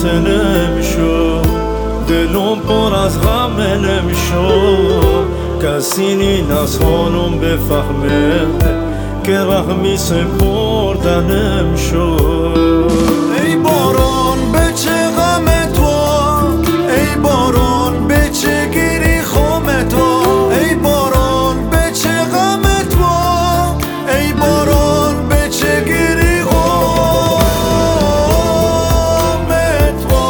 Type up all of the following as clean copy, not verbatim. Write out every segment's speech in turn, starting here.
نمیشد، دلم پر از غم نمیشد. کسی نین از حالم بفهمه که رحمی سپردنم شد. ای باران به چه غم تو، ای باران به چه گیری خم تو، ای باران به چه غم تو، ای باران به چه گیری خم تو.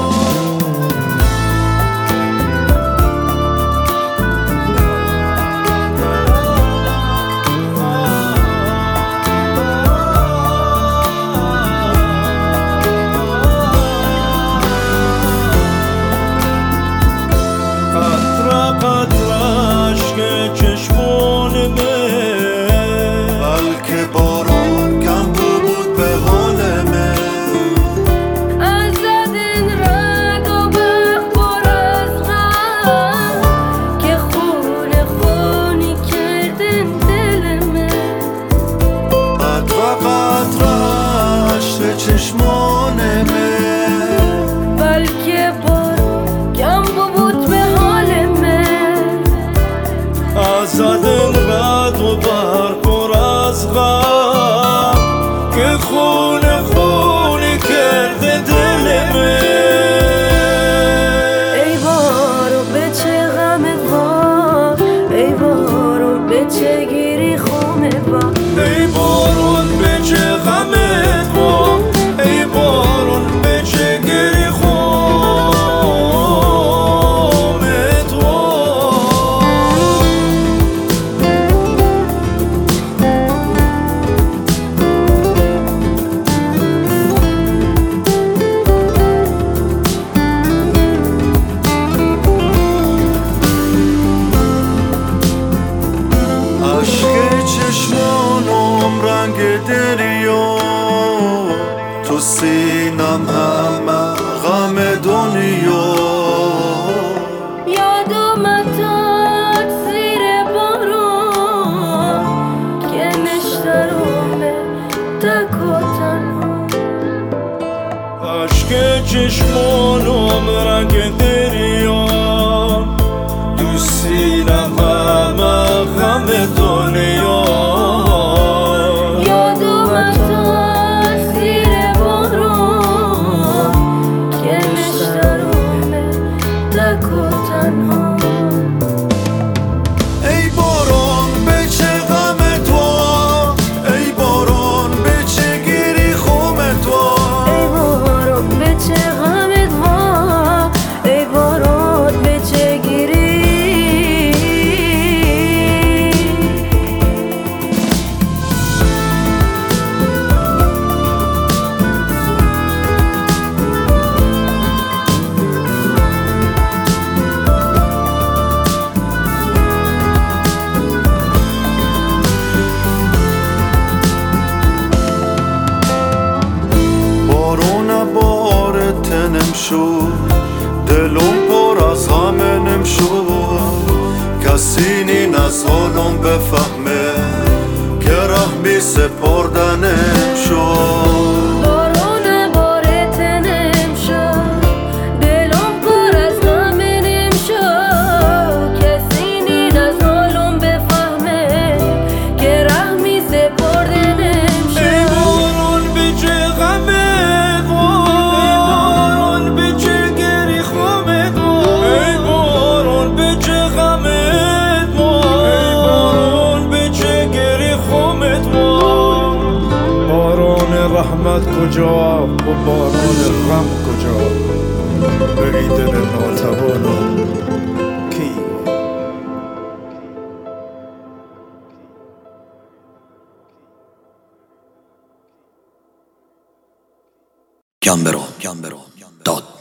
بلکه بارون کم بود به حال من. از زدن رد و برق پر از غم که خون خونی کردن دل من. قطره قطره اشک چشمان من. بلکه بارون کم بود به حال من. از زدن رد و برق پر از غم که خون خونی کرده دل من. ای بارون به چه غمت وا، ای بارون به چه گیری خمت وا. ای بارون به چه غمت وا، ای بارون به چه گری خمت وا. عشق چشمانم رنگ دریا، تو سینم همه غم دنیا. یاد اومد زیر بارون که نشترومه تک و تنها. عشق چشمانم رنگ دریا، تو سینم همه غم دنیا. یاد اومد زیر بارون که نشترومه تک و تنها. ای باران به چه غم تو، ای باران به چه گیری خم تو. ای بارون به چه غمت وا، ای بارون به چه گیری. بارون بار تنم شد، دلم پر از غم نمشد. کسی نین از حالم بفهمه که رحمی سپردنم شد. بارون بار تنم شد، دلم پر از غم نمشد. کسی نین از حالم بفهمه که رحمی سپردنم شد. ای بارون به چه غمت وا، ای بارون به چه گری خمت وا. ای بارون به چه غمت وا، ای بارون به چه گری خمت وا. باران رحمت کجا و باران غم کجا، بری دل ناتوانم کی. Gambero.